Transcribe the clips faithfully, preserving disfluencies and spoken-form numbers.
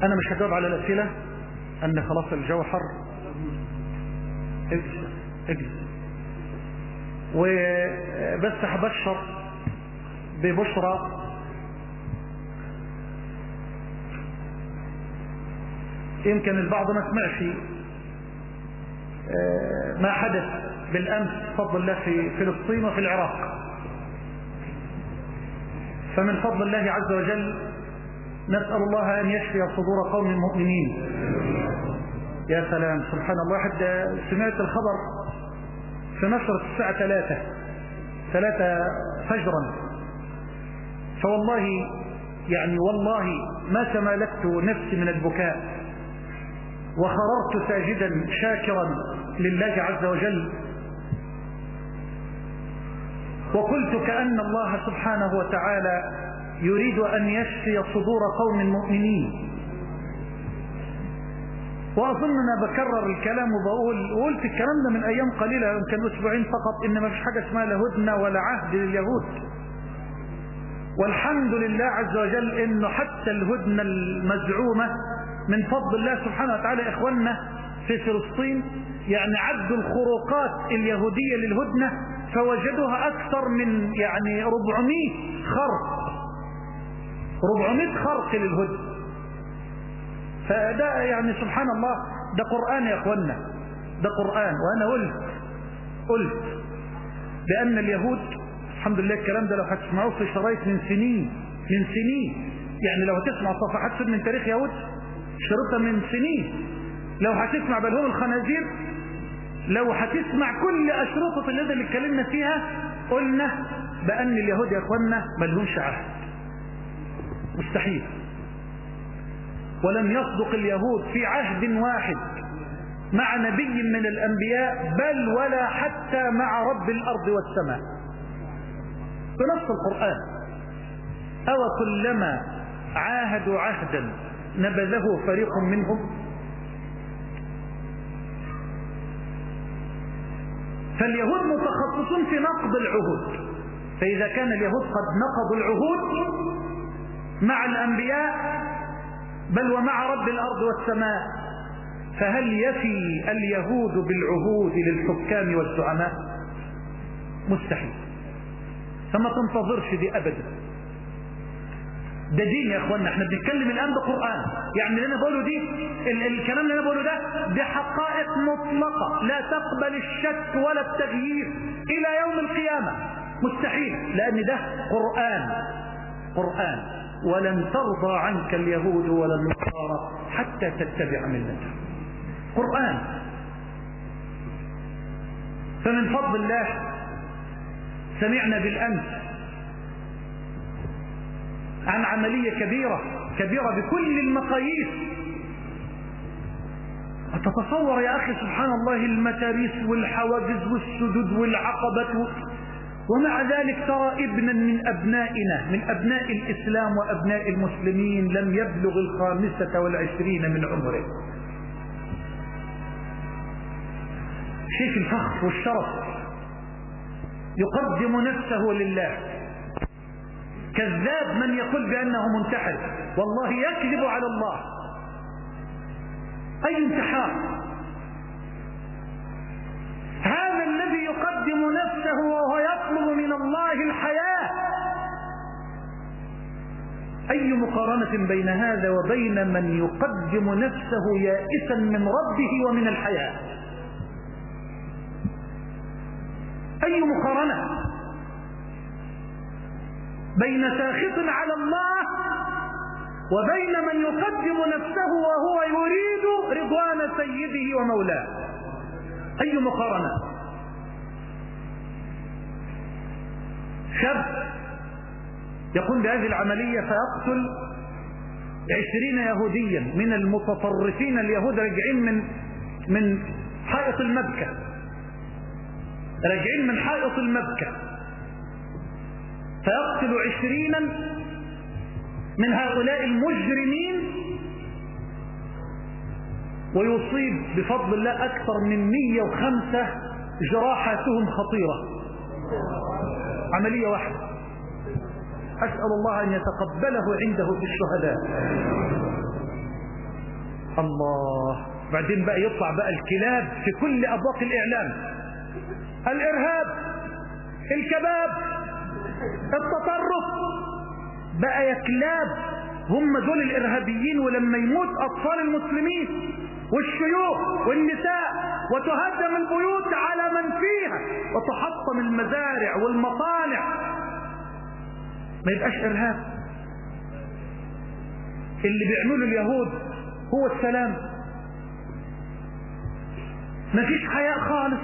أنا مش هجاوب على الأسئلة أن خلاص الجو حر. اجلس اجلس. وبس هبشر ببشرى يمكن البعض ما سمعش ما حدث بالأمس بفضل الله في فلسطين وفي العراق. فمن فضل الله عز وجل نسأل الله أن يشفي صدور قوم مؤمنين. يا سلام سبحان الله. واحد سمعت الخبر في نشرة الساعة ثلاثة ثلاثة فجرا، فوالله يعني والله ما تمالكت نفسي من البكاء، وخررت ساجدا شاكرا لله عز وجل، وقلت كأن الله سبحانه وتعالى يريد أن يشفي صدور قوم مؤمنين. وأظننا بكرر الكلام وبقول، وقلت الكلام ده من أيام قليلة يمكن أسبوعين فقط، إن ما فيش حاجة اسمها لا هدنة ولا عهد لليهود. والحمد لله عز وجل إنه حتى الهدنة المزعومة من فضل الله سبحانه وتعالى إخواننا في فلسطين يعني عدوا الخروقات اليهودية للهدنة فوجدوها أكثر من يعني ربعمائة خرق ربعمائة خرق للهدنة. فده يعني سبحان الله، ده قرآن يا أخوانا، ده قرآن. وأنا قلت قلت بأن اليهود الحمد لله الكلام ده لو هتسمعوه في شرايط من سنين من سنين يعني لو هتسمع صفحات من تاريخ يهود شرطة من سنين، لو هتسمع بلهم الخنازير، لو هتسمع كل أشرطة اللي اللي اتكلمنا فيها، قلنا بأن اليهود يا أخوانا ملهمش عهد، مستحيل. ولم يصدق اليهود في عهد واحد مع نبي من الأنبياء، بل ولا حتى مع رب الأرض والسماء بنص القرآن. أو كلما عاهدوا عهدا نبذه فريق منهم. فاليهود متخصصون في نقض العهود، فإذا كان اليهود قد نقضوا العهود مع الأنبياء بل ومع رب الأرض والسماء، فهل يفي اليهود بالعهود للحكام والزعماء؟ مستحيل. فما تنتظرش دي أبدا. ده دين يا اخوانا، احنا بنتكلم الان بقرآن، يعني اللي انا بقوله دي ال الكلام اللي انا بقوله ده دي حقائق مطلقة لا تقبل الشك ولا التغيير الى يوم القيامة، مستحيل، لان ده قرآن قرآن. ولن ترضى عنك اليهود ولا النصارى حتى تتبع ملتهم، قرآن. فمن فضل الله سمعنا بالأمس عن عملية كبيرة كبيرة بكل المقاييس. أتتصور يا أخي سبحان الله المتاريس والحواجز والسدود والعقبة، ومع ذلك ترى ابنا من أبنائنا من أبناء الإسلام وأبناء المسلمين لم يبلغ الخامسة والعشرين من عمره. شيء الفخر والشرف، يقدم نفسه لله. كذاب من يقول بأنه منتحر، والله يكذب على الله. أي انتحار؟ هذا الذي يقدم نفسه وهو يطلب من الله الحياة. أي مقارنة بين هذا وبين من يقدم نفسه يائسا من ربه ومن الحياة؟ أي مقارنة بين ساخط على الله وبين من يقدم نفسه وهو يريد رضوان سيده ومولاه؟ أي مقارنة؟ شاب يقوم بهذه العملية فيقتل عشرين يهوديا من المتطرفين اليهود راجعين من من حائط المبكى راجعين من حائط المبكى فيقتل عشرينا من هؤلاء المجرمين، ويصيب بفضل الله أكثر من مئة وخمسة جراحاتهم خطيرة. عملية واحدة. أسأل الله أن يتقبله عنده في الشهداء. الله. بعدين بقى يطلع بقى الكلاب في كل أبواق الإعلام، الإرهاب، الكباب، التطرف، بقى يا كلاب هم دول الإرهابيين. ولما يموت أطفال المسلمين والشيوخ والنساء وتهدم البيوت على من فيها وتحطم المزارع والمصانع، ما يبقاش إرهاب. اللي بيعملوا اليهود هو السلام، ما فيش حياء خالص.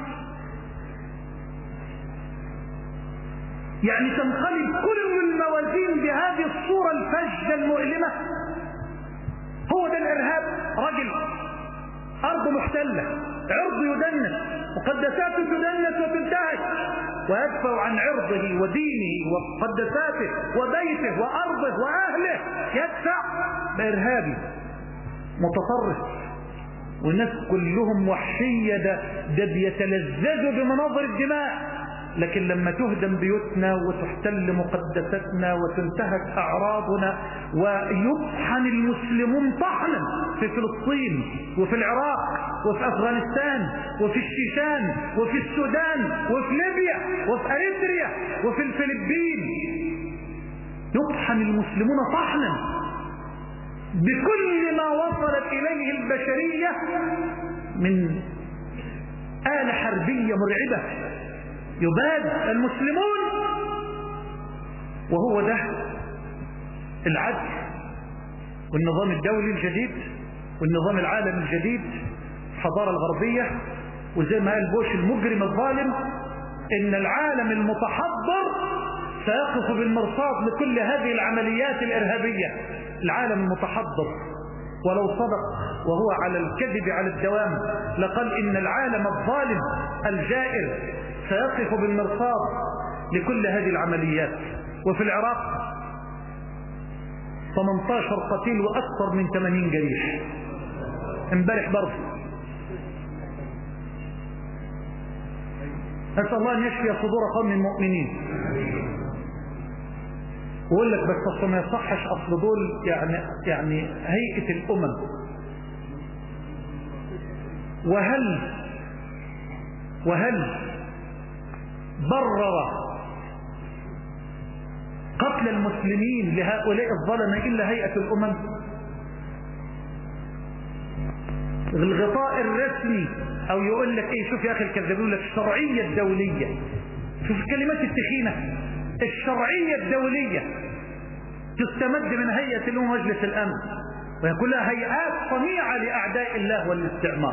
يعني تنقلب كل الموازين بهذه الصورة الفجة المؤلمة. هو ده الإرهاب. رجل أرض محتلة، عرض يدنس، مقدساته تدنس وتنتهك، ويدفع عن عرضه ودينه ومقدساته وبيته وأرضه وأهله، يدفع بإرهابي متطرف. والناس كلهم وحشية، ده, ده بيتلذذوا بمناظر الدماء. لكن لما تهدم بيوتنا وتحتل مقدساتنا وتنتهك أعراضنا ويطحن المسلمون طحنا في فلسطين وفي العراق وفي أفغانستان وفي الشيشان وفي السودان وفي ليبيا وفي أريتريا وفي الفلبين، يطحن المسلمون طحنا بكل ما وصلت إليه البشرية من آلة حربية مرعبة. يباد المسلمون، وهو ده العدل والنظام الدولي الجديد والنظام العالمي الجديد، الحضارة الغربية. وزي ما قال بوش المجرم الظالم إن العالم المتحضر سيقف بالمرصاد لكل هذه العمليات الإرهابية. العالم المتحضر ولو صدق وهو على الكذب على الدوام لقال إن العالم الظالم الجائر سيقف بالمرصاد لكل هذه العمليات. وفي العراق ثمانية عشر قتيل وأكثر من ثمانين جريح امبارح برضه. أسأل الله أن يشفي صدور قوم المؤمنين. وأقول لك بس أصلا ما يصحش، أصل دول يعني يعني هيئة الأمم. وهل وهل برر قتل المسلمين لهؤلاء الظلمة إلا هيئة الأمم؟ الغطاء الرسمي، أو يقول لك إيه، شوف يا أخي الكذاب، يقول لك الشرعية الدولية. شوف الكلمات التخينة، الشرعية الدولية تستمد من هيئة الأمم مجلس الأمن، وهي كلها هيئات صنيعة لأعداء الله والاستعمار.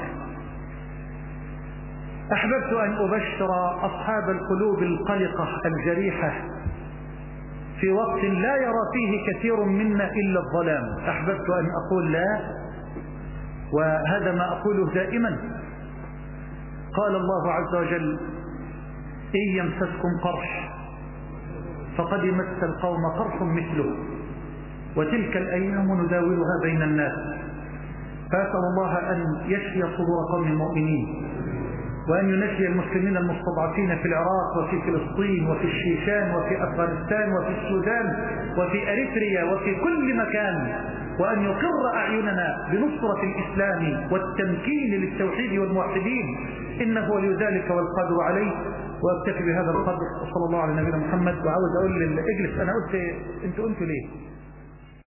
أحببت أن أبشر أصحاب القلوب القلقة الجريحة في وقت لا يرى فيه كثير منا إلا الظلام. أحببت أن أقول لا، وهذا ما أقوله دائما. قال الله عز وجل: إن يمسسكم قرح فقد مس القوم قرح مثله وتلك الأيام نداولها بين الناس. فأسأل الله أن يشفي صدور قوم المؤمنين، وأن ينجي المسلمين المستضعفين في العراق وفي فلسطين وفي الشيشان وفي أفغانستان وفي السودان وفي أريتريا وفي كل مكان، وأن يقر أعيننا بنصرة الإسلام والتمكين للتوحيد والموحدين، إنه ولي ذلك والقادر عليه. وأكتفي بهذا القدر، وصلى الله على نبينا محمد. وعاوز أقول اجلس، أنا قلت أنتوا قلتوا ليه؟